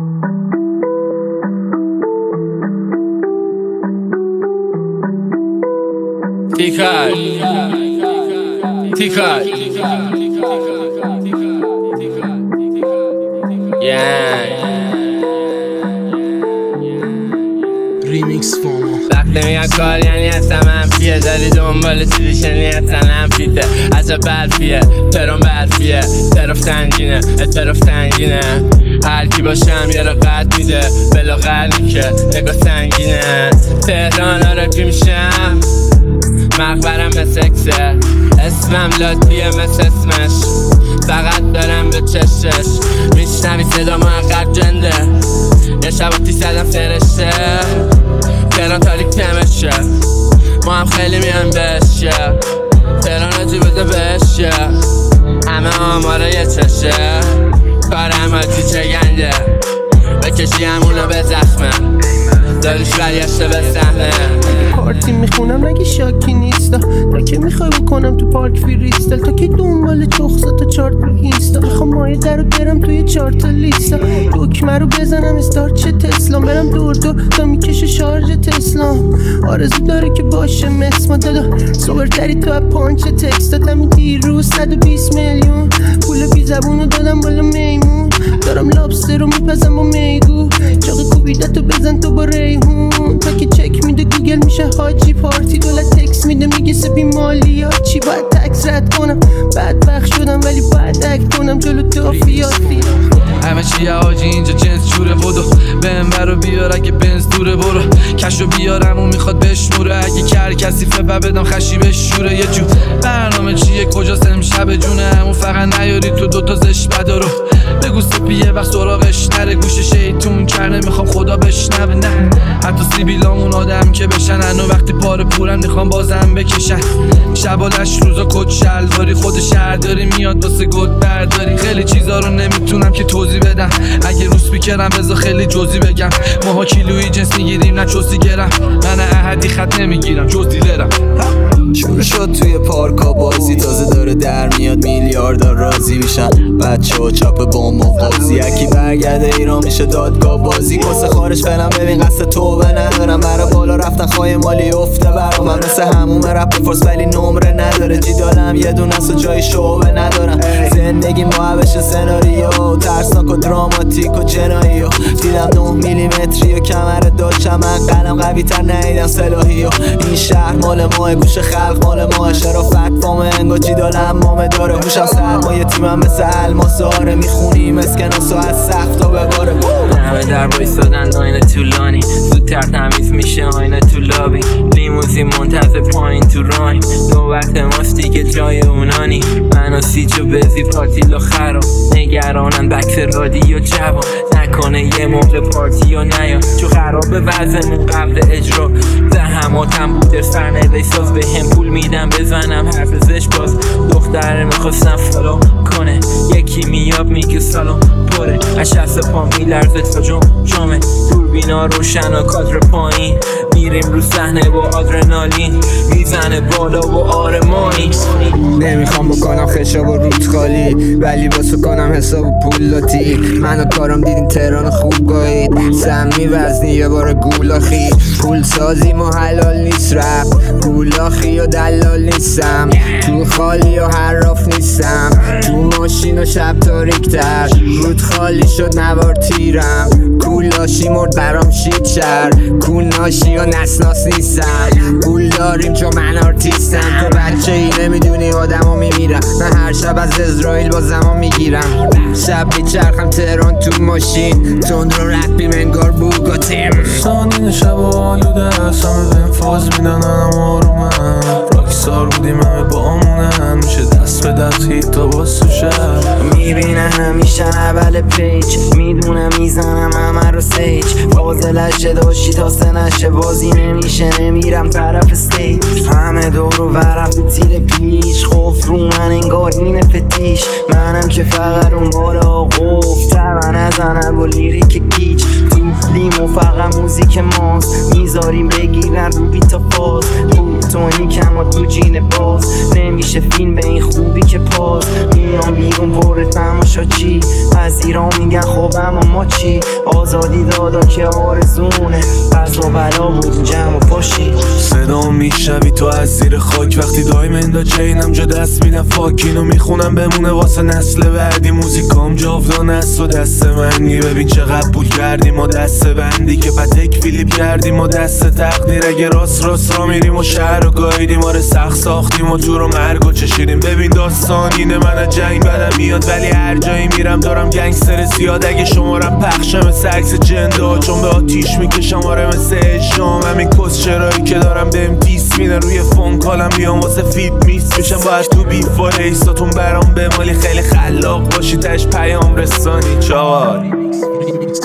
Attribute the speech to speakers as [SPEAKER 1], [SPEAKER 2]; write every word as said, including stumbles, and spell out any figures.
[SPEAKER 1] Tikar Tikar Yeah
[SPEAKER 2] ریمیکس فومو
[SPEAKER 1] وقتی میگم کار یعنی اصلا منفیه داری دنبال چیزی شنی اصلا نمفیته عجب برفیه ترون برفیه طرف تنگینه اطرف تنگینه هر کی باشم یه رو قد میده بلا قرنی که نگاه سنگینه تهران آرپی میشم مقبرم به سکسه اسمم لاتیه مثل اسمش فقط دارم به چشش میشنوی صدا محقق جنده یه شب آتی زدم فرشته تهران تاریک تمشه ما هم خیلی میان بشه تهران آجی بده بشه همه آماره یه چشه کارم آجی چه گنده بکشی همونو به زخمه داریش بریشته به سهمه
[SPEAKER 2] پارتی میخونم نگه شاکی نیستا تا که میخوای بکنم تو پارک فریستل تا که دنبال چخصا تا چارت رو اینستا بخوام مایه در رو برم توی چارت لیستا دکمه رو بزنم استارت چه تسلا برم دور دور تا میکشه شارژ تسلا آرزو داره که باشه مسما دادا سوبرتری تو از پانچ تکست دادم دیروز صد و بیست میلیون پول بی زبونو دادم بالا میمون دارم لابستر رو میپزم با میگو چاقی کوبیده تو بزن تو با ریحون تا که چک میده گوگل میشه حاجی پارتی دولت تکس میده میگه سپی مالیات چی باید تکس رد کنم بدبخت شدم ولی باید اکت کنم جلو دافیات
[SPEAKER 3] همه چیه حاجی اینجا جنس جوره بدو بهم برو بیار اگه بنز دوره برو کشو بیارم اون میخواد بشموره اگه کر کسیفه و بدم خشی بشوره یه جو برنامه چیه کجاست امشب جونه همون فقط نیاری تو دوتا زش بدا رو بگو سپی یه وقت سراغش نره گوش شیطون کرنه میخوام خدا بشنوه نه حتی سیبیلامون آدم که بشنن و وقتی پاره پورن میخوام بازم بکشن شبالش روزا کت شلواری خود شهرداری میاد واسه گد برداری خیلی چیزا رو نمیتونم که توضیح بدم اگه رو سپیکرم بذار خیلی جزئی بگم ماها کیلویی جنس میگیریم نه چوسی گرم من احدی خط نمیگیرم جز دیلرم
[SPEAKER 4] شروع شد توی پارکا بازی تازه داره در میاد میلیاردار راضی میشن بچه ها چاپ بوم و قاضی یکی برگرده ایران میشه دادگاه بازی کسه خارج فعلا ببین قصد توبه ندارم برا بالا رفتن خواهی مالی افته برا من مثل هموم رپ بفرس ولی نمره نداره جیدالم یه دونه است و جای شعبه ندارم زندگی محبش سناریو ترسناک و دراماتیک و جنایی و دیدم نه میلیمتری و کمر داشتم من قلم قوی تر ندیدم سلاحی و این شهر مال ماه گوش خلق مال ماه شرافت فام انگا جیدالم مامه داره گوشم سرمایه تیمم مثل الماس آره میخونیم اسکناس و از سخت تا بباره
[SPEAKER 1] همه در بایستادن لاین طولانی زودتر تمیز میشه آینه تو لابی لیموزین منتظر پایین تو راین نوبت ماست دیگه جای اونانی من و سیچ و بزی پارتی لاخرا نگرانن بکس رادیو جوان نکنه یه موقع پارتی و نیا چو خرابه وزمون قبل اجرا زحماتم بوده سرنوشت ساز به هم پول میدم بزنم حرف زش باز دختره میخواستم فالو کنه یکی میاب میگه سلام پره اشست پا میلرزه تا جم جمه دوربینا روشن و کادر پایین میریم رو صحنه با آدرنالین میزنه بالا و آرمانی
[SPEAKER 5] نمیخوام بکنم خشاب و روت خالی ولی واسه کنم حساب و پول لاتی منو کارم دیدین تهران خوب گاهید سمی وزنی یه بار گولاخی پول سازی ما حلال نیست رپ گولاخی و دلال نیستم تو خالی و حراف نیستم تو ماشین و شب تاریکتر رود خالی شد نوار تیرم کولاشی مرد برام شید شر کول ناشی و نسناس نیستم پول داریم چون من آرتیستم تو بچه ای نمیدونی آدم ها میمیرم من هر شب از اسرائیل با زمان میگیرم شب میچرخم تهران تو ماشین تند رو رپیم انگار بوگاتیم
[SPEAKER 6] سانین شب و آلوده هست همه بهم فاز میدن هم آرومن راکسار بودیم همه با آمونن میشه دست به دست هیت تا باز تو شهر
[SPEAKER 7] میبینه همیشه اول پیج میدونم میزنم همه رو سیج فاضلش داشتی تا سنشه بازی نمیشه نمیرم طرف استیج همه دور و برم تو تیر پیش خوف رو من انگار این فتیش منم که فقط اون بالا قفت من نزنم با لیریک گیج تو لیمو فقط موزیک ماست، میذاریم بگیرن رو بیتا فاز. تونی کما تو جین باز، نمیشه فیلم به این خوبی که پاس. میام بیرون پر تماشا چی، از ایران میگن خب اما ما چی. آزادی دادا که آرزونه، قضا بلا بود جمع و پاشی.
[SPEAKER 6] صدا میشنوی تو از زیر خاک، وقتی دایمندا چینم جا دست میدم فاکینو میخونم بمونه واسه نسل بعدی. موزیکام جاودان است و دست منی، ببین چقدر پول کردیم و دست بندی که پتک فیلیپ کردیم و دست تقدیر. اگه راست راست را میریم و شهر رو گاییدیم، آره سخت ساختیم و تو رو مرگ و چشیدیم. ببین داستان اینه، من از جنگ بدم میاد ولی هر جایی میرم دارم گنگستر زیاد. اگه شمارم پخشم مثل عکس جندا، چون به آتیش میکشم آره مثل اجرام. همین کس چرایی که دارم بهم دیس میدن روی فون کالم، بیام واسه فیت میس میشم باید تو بیفا ریساتون برام بمالی. خیلی خلاق باشی تش پیام رسانی چاوار.